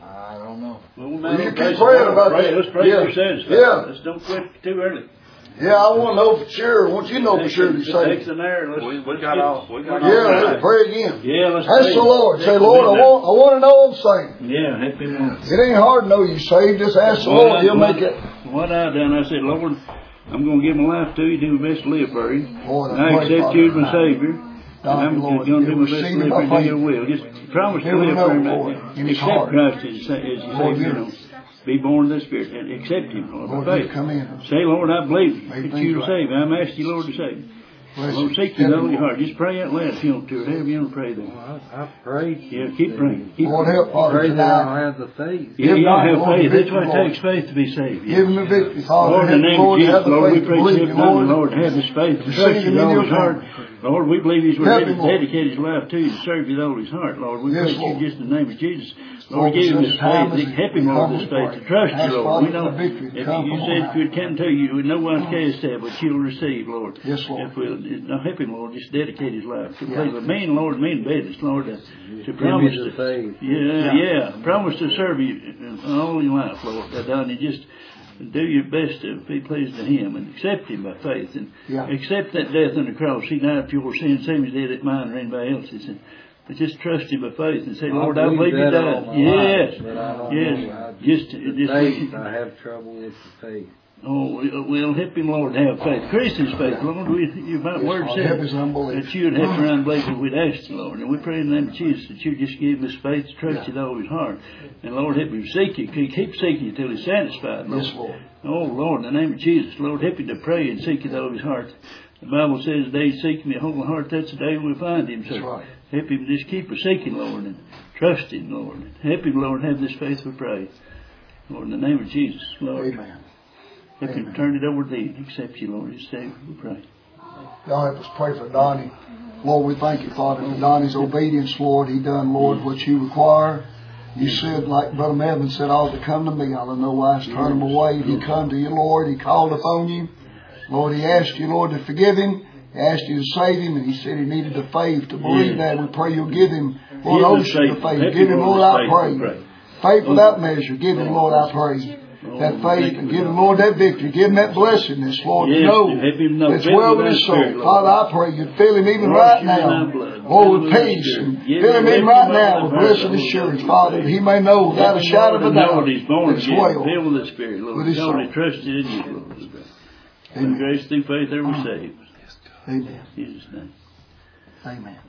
D: I don't know.
E: Well, we
A: Well, you keep praying about
E: pray.
A: that.
E: Let's pray
A: Yeah.
E: for sins.
A: Yeah.
E: Let's don't quit too early.
A: Yeah, I want to know for sure. I want you to know for sure that
E: It
A: you're
E: takes
A: saved.
E: an hour. Let's,
D: We, we
E: let's
D: got
E: get-
D: all. We got all.
A: Yeah, let's pray again.
E: Yeah, let's
A: Ask
E: pray.
A: the Lord. Say,
E: Take
A: Lord, I
E: the
A: want, I want to know I'm saved.
E: Yeah, help him on.
A: It ain't hard to know you're saved. Just ask the
E: Well,
A: Lord.
E: I-
A: He'll
E: what-
A: make it.
E: What I done, I said, Lord, I'm going to give my life to you. Do my best to live for you.
A: Lord,
E: And I
A: pray,
E: accept
A: Father,
E: you as my
A: tonight.
E: Savior.
A: Thank
E: And I'm
A: you, Lord.
E: going to do
A: You'll
E: my best to
A: receive
E: live
A: my
E: for you. Do
A: faith.
E: your will. Just promise to
A: He'll
E: live
A: know,
E: for him.
A: Lord, in his
E: Accept
A: heart.
E: Christ as, as your
A: Lord,
E: Savior. You
A: you-
E: know. Be born of the Spirit and accept Him, Lord,
A: Lord,
E: by
A: you
E: faith.
A: come in.
E: Say, Lord, I believe
A: Make
E: that
A: things
E: you to
A: right.
E: save. I'm asking you, Lord, to save.
A: Bless
E: Lord,
A: you.
E: seek you with all
A: Help
E: your
A: me.
E: heart. Just pray out loud if you want to. However you want to pray there.
D: Well, I, I prayed.
E: Yeah, keep praying. Keep
A: Lord,
E: praying.
A: help Father
D: Pray that I'll
A: tonight.
D: have the faith.
E: Yeah,
A: Give
E: you
A: God,
E: have
A: Lord,
E: faith.
A: the
E: That's why it
A: victory,
E: takes faith to be saved. Yeah.
A: Give him the victory, Father.
E: Lord, in the
A: Help
E: name
A: Lord,
E: of Jesus,
A: have the
E: Lord, we
A: faith to
E: pray
A: believe
E: to
A: you,
E: Lord.
A: Lord.
E: Lord, have this faith to
A: Receive
E: trust
A: him
E: you with
A: in
E: all
A: your
E: his heart.
A: family.
E: Lord, we believe he's
A: Help
E: ready
A: him,
E: to
A: Lord.
E: dedicate his life to you, to serve you with all his heart, Lord. We
A: Yes,
E: pray to
A: Lord.
E: you just in the name of Jesus.
A: Lord,
E: Lord, give him
A: for
E: this
A: such a time
E: faith.
A: as
E: Help
A: we
E: him, Lord,
A: humbly
E: this faith
A: pray.
E: to trust
A: Ask,
E: you, Lord.
A: Father,
E: We know
A: for the victory to
E: if
A: come
E: you
A: from
E: said
A: on
E: if you come to you, no one's cast that, but you'll receive, Lord.
A: Yes, Lord.
E: If we'll, now help him, Lord, just dedicate his life to
A: Yeah.
E: play. But mean, Lord, mean business, Lord, to, to
D: Give
E: promise
D: me the
E: to,
D: faith.
E: yeah, yeah, promise to serve you all your life, Lord. That done, you just do your best to be pleased to Him and accept Him by faith and
A: Yeah.
E: accept that death on the cross. He died for your sins, same as He did at mine or anybody else's. And, but just trust Him by faith and say, Lord, I believe You
D: that all
E: died.
D: my
E: Yes,
D: life, but I don't
E: yes.
D: know. I
E: Just,
D: the
E: just
D: faith. I have trouble with the faith.
E: Oh, we'll help him, Lord, to have faith. Increase his faith, Lord. We, your
A: Yes,
E: word
A: Lord,
E: said
A: help his unbelief.
E: that you'd have to unbelief if we'd asked you, Lord. And we pray in the name of Jesus that you just give us faith to trust
A: Yeah.
E: you with all his heart. And Lord, help him seek you. Keep seeking you till he's satisfied, Lord.
A: Yes, Lord.
E: Oh, Lord, in the name of Jesus, Lord, help him to pray and seek you with all his heart. The Bible says, the day you seek me with whole heart, that's the day we'll find him. So
A: That's right.
E: help him just keep seeking, Lord, and trust him, Lord. Help him, Lord, have this faith, we pray. Lord, in the name of Jesus, Lord.
A: Amen.
E: Help him turn it over to thee and accept you, Lord, his Savior, we pray.
A: Y'all help us pray for Donnie. Lord, we thank you, Father, for Donnie's obedience, Lord. He done, Lord, what you require. You said, like Brother Melvin said, all to come to me. I'll know why to turn him away. He come to you, Lord. He called upon you. Lord, he asked you, Lord, to forgive him. He asked you to save him, and he said he needed the faith to believe that. We pray you'll give him, Lord, ocean of faith. Give him, Lord, I pray. Faith without measure. Give him, Lord, I pray. That faith and give him, Lord, that victory. Give him that blessedness, Lord, to know it's well with his soul. Father, I pray you'd fill him even right now, Lord, with peace. And fill him even right now with blessed assurance, Father, that he may know without a shadow of a doubt it's well
E: Fill with the Spirit, Lord.
A: with his soul.
E: Only trusted in you, Lord. And grace through faith are we saved.
A: Amen.
E: In Jesus' name.
A: Amen.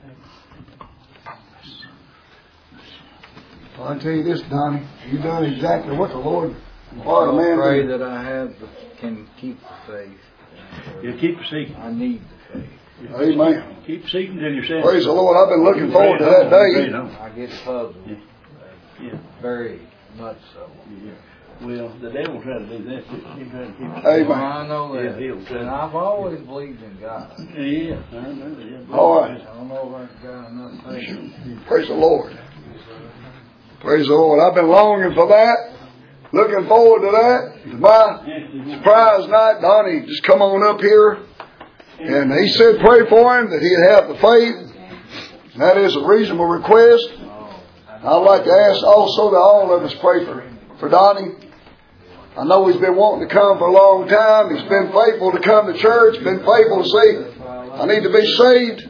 A: Well, I tell you this, Donnie, you've done exactly what the Lord required a man to
D: pray
A: do.
D: that I have the, can keep the faith.
E: You keep seeking.
D: I need the faith.
A: Amen.
E: Keep seeking till you're satisfied.
A: Praise the Lord. I've been looking forward to that day.
D: I get puzzled.
E: Yeah. Yeah.
D: Very much so.
E: Yeah. Well, the devil will try to do that too. He'll try to keep you.
A: Amen.
D: Well, I know that.
E: Yeah, he'll try
D: and
E: to-
D: I've always believed in God.
E: Yeah, I know that. Yeah.
A: All right.
D: I don't know if I've got enough faith.
A: Praise the Lord. Praise the Lord. I've been longing for that. Looking forward to that. My surprise night, Donnie just come on up here. And he said pray for him that he'd have the faith. That is a reasonable request. I'd like to ask also that all of us pray for, for Donnie. I know he's been wanting to come for a long time. He's been faithful to come to church. Been faithful to say, I need to be saved.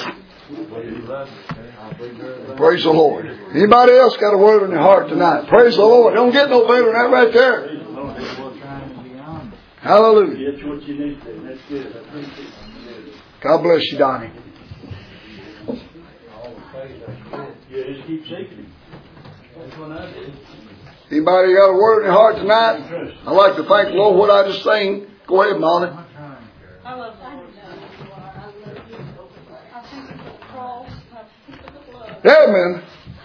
A: Praise the Lord. Anybody else got a word in their heart tonight? Praise the Lord. Don't get no better than that right there. Hallelujah. God bless you, Donnie. Anybody got a word in their heart tonight? I'd like to thank the Lord what I just sang. Go ahead, Molly.
C: I love the Lord. I think it's the cross. I think it's the blood.
A: Amen.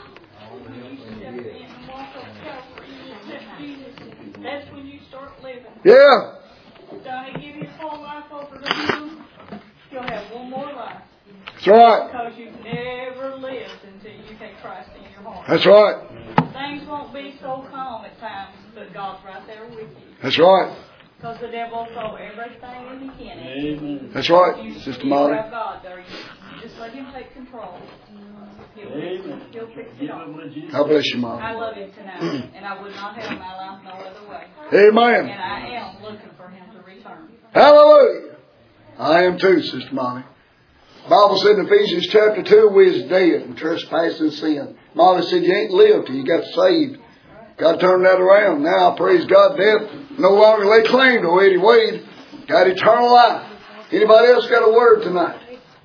C: That's when you start living.
A: Yeah.
C: Donnie, give your whole life over to Him. You'll have one more life.
A: That's right.
C: Because you've never lived until you take Christ in your heart.
A: That's right.
C: Things won't be so calm at times, but God's right there with you.
A: That's right.
C: Because the devil will throw everything in he can.
E: Amen.
A: That's right,
C: You,
A: Sister
C: you
A: Molly.
C: have God there. You, you just let Him take control. He'll,
E: Amen.
C: he'll fix it all.
A: God bless you, Molly.
C: I love Him tonight, and I would not have my life no other way.
A: Amen.
C: And I am looking for Him to return.
A: Hallelujah. I am too, Sister Molly. The Bible said in Ephesians chapter two, we is dead in trespass and sin. Molly said you ain't lived till you got saved. God turned that around. Now, praise God, death no longer lay claim to Eddie Wade. Got eternal life. Anybody else got a word tonight?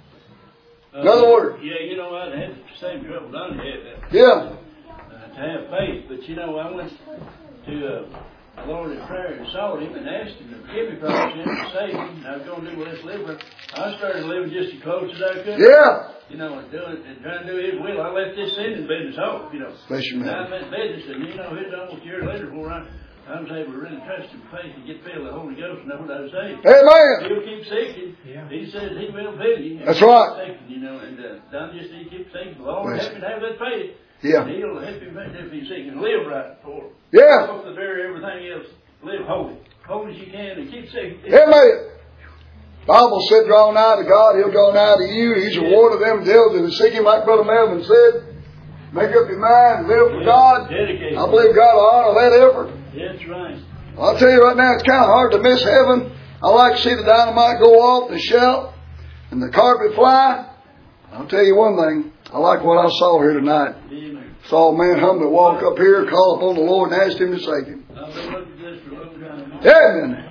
A: Another
E: uh,
A: word.
E: Yeah, you know, I'd had the same trouble Donnie had. Uh,
A: Yeah.
E: uh, to have faith. But, you know, I went to uh, the Lord in prayer and sought Him and asked Him to forgive me for my sins and save me. And I was going to do less living. I started living just as close as I could.
A: Yeah.
E: You know, and doing and trying to do His will. I left this sin business off, you know.
A: Bless you,
E: And I
A: man.
E: meant business, and you know, it's almost a year later before I, I was able to really trust Him, faith, and get filled with the Holy Ghost and know what I was saying.
A: Amen.
E: He'll keep seeking. Yeah. He says He will fill you.
A: That's right.
E: Seeking, you know, and uh, Don just need to keep seeking. The Lord
A: Bless
E: help him to have that faith.
A: Yeah.
E: And He'll help him if he's seeking. Live right for Him.
A: Yeah.
E: Off the very everything else. Live holy. Holy as you can and keep seeking.
A: Amen. Bible said, draw nigh to God, He'll draw nigh to you. He's a reward of them diligently seek Him, like Brother Melvin said. Make up your mind, live for
E: Yeah.
A: God.
E: Dedicate.
A: I believe God will honor that effort.
E: That's right.
A: Well, I'll tell you right now, it's kind of hard to miss heaven. I like to see the dynamite go off, the shout, and the carpet fly. I'll tell you one thing. I like what I saw here tonight.
E: Amen.
A: Saw a man humbly walk up here, call upon the Lord, and asked Him to save him.
E: I've been looking at this for a long time.
A: Amen.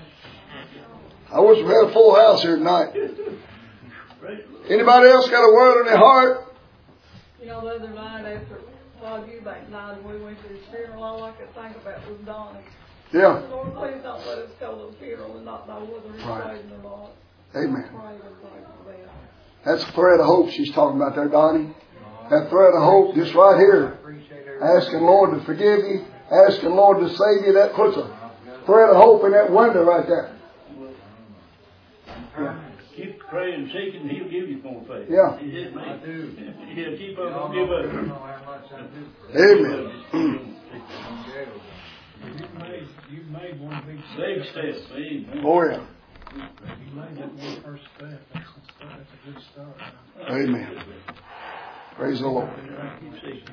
A: I wish we had a full house here tonight. Anybody else got a word in their heart?
B: You know, the other night after Bob Eubank died, we went to his funeral. All I could think about was Donnie.
A: Yeah.
B: Lord, please don't let us go to the funeral and not know whether he's
A: Right.
B: saved or not.
A: Amen.
B: Pray everybody for that.
A: That's a thread of hope she's talking about there, Donnie. That thread of hope just right here. Asking Lord to forgive you. Asking Lord to save you. That puts a thread of hope in that window right there. Yeah.
E: Keep praying and seeking, and He'll give you more faith.
A: Yeah.
E: He did, man. I do. Yeah, keep up, don't give up.
A: Amen.
F: You've made, you've made one big step.
E: Big step, amen.
A: Oh, yeah.
F: You made that one first step. That's a, that's a good start.
A: Amen. Praise the Lord.
E: Keep seeking.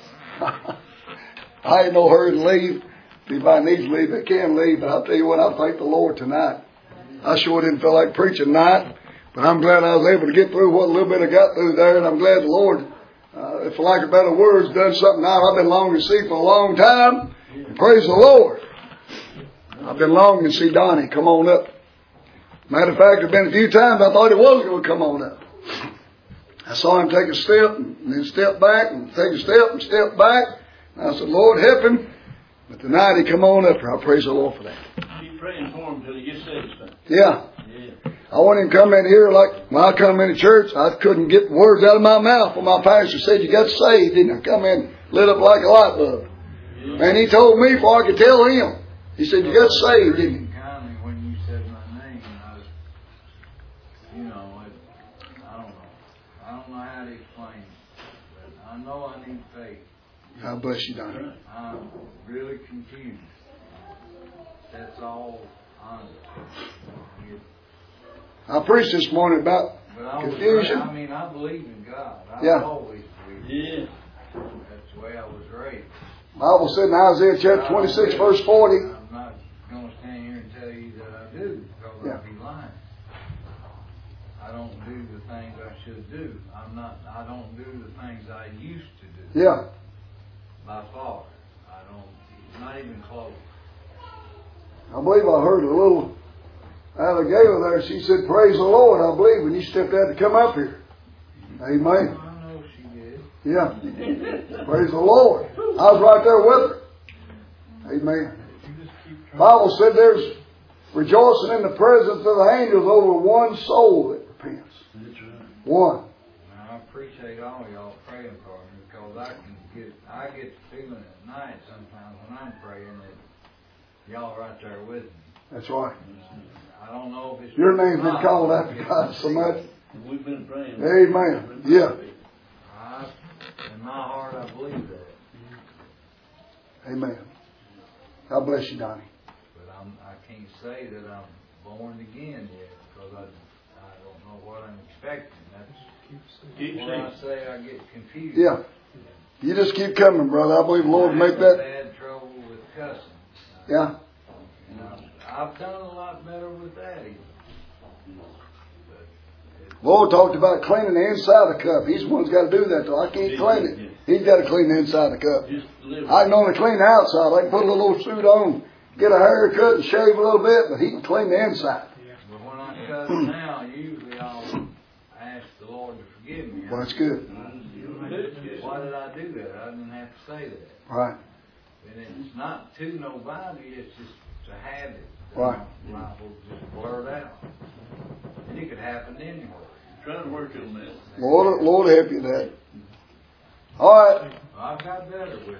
A: I ain't no hurry to leave. If anybody needs to leave, they can leave. But I'll tell you what, I thank the Lord tonight. I sure didn't feel like preaching tonight, but I'm glad I was able to get through what little bit I got through there, and I'm glad the Lord, uh, for lack of better words, done something out I've been longing to see for a long time. And praise the Lord. I've been longing to see Donnie come on up. Matter of fact, there have been a few times I thought he was going to come on up. I saw him take a step and then step back and take a step and step back. And I said, Lord, help him. But tonight he come on up here. I praise the Lord for that.
E: Keep praying for him until he gets satisfied.
A: Yeah.
E: Yeah.
A: I want him to come in here like when I come into church, I couldn't get words out of my mouth when my pastor said you got saved. Didn't I come in lit up like a light bulb?
E: Yeah.
A: And he told me before I could tell him. He said, you got saved, didn't you?
D: Kindly when you said my name, I was, you know, it, I don't know. I don't know how to explain it. But I know I need faith.
A: God bless you, Donnie.
D: I'm really confused. that's all honest.
A: I preached this morning about
D: But I was
A: confusion.
D: ra- I mean, I believe in God. I
A: Yeah.
D: always believed.
E: Yeah.
D: That's the way I was raised.
A: The Bible said in Isaiah chapter twenty-six, verse forty.
D: I'm not going to stand here and tell you that I do, because
A: Yeah.
D: I'd be lying. I don't do the things I should do. I'm not. I don't do the things I used to do.
A: Yeah.
D: By far, I don't. Not even close.
A: I believe I heard a little alligator there. She said, "Praise the Lord." I believe when you stepped out to come up here. Amen.
D: I know she did.
A: Yeah. Praise the Lord. I was right there with her. Amen.
F: You just keep
A: The
F: trying.
A: Bible said there's rejoicing in the presence of the angels over one soul that repents.
E: That's right.
A: One.
D: Now, I appreciate all y'all praying for me, because I can get. I get the feeling at night sometimes when I'm praying that y'all right there with me.
A: That's right.
D: I don't know if it's
A: Your name's been
D: not,
A: called
D: I
A: after
D: get
A: God
D: the
A: so
D: feeling.
A: much.
E: We've been praying.
A: Amen. Yeah.
D: I, in my heart, I believe that.
A: Amen. God bless you, Donnie.
D: But I'm, I can't say that I'm born again yet, because I, I don't know what I'm expecting. That's
E: Keep
D: where I
E: saying.
D: say I get confused.
A: Yeah. You just keep coming, brother. I believe the Lord will
D: I
A: make
D: have
A: that.
D: had trouble with cussing.
A: Yeah.
D: And I've, I've done a lot better with that even. But it's,
A: Lord talked about cleaning the inside of the cup. He's the one who's got to do that, though. I can't clean it. He's got to clean the inside of the cup.
E: Just live.
A: I can only clean the outside. I can put a little suit on, get a haircut, and shave a little bit, but he can clean the inside.
D: but when I cuss now, usually I'll ask the Lord to forgive me.
A: Well, that's good.
D: Why did I do that? I didn't have to say that.
A: Right.
D: And it's not to nobody, it's just a habit. that
A: Right.
D: I'm liable to just blurt out. And it could happen anywhere.
E: Try to work on that.
A: Lord, Lord help you in that. All right.
D: I've got better with it.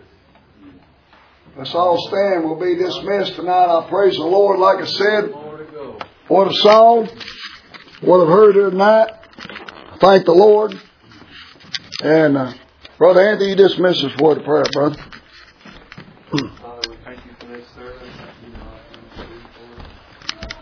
A: Let's all stand. We'll be dismissed tonight. I praise the Lord. Like I said,
D: More to go.
A: what a song. What I've heard here tonight. Thank the Lord. And uh, Brother Anthony, you dismiss us for the prayer, brother.
G: Father, we thank you for this service. You know, I thank you for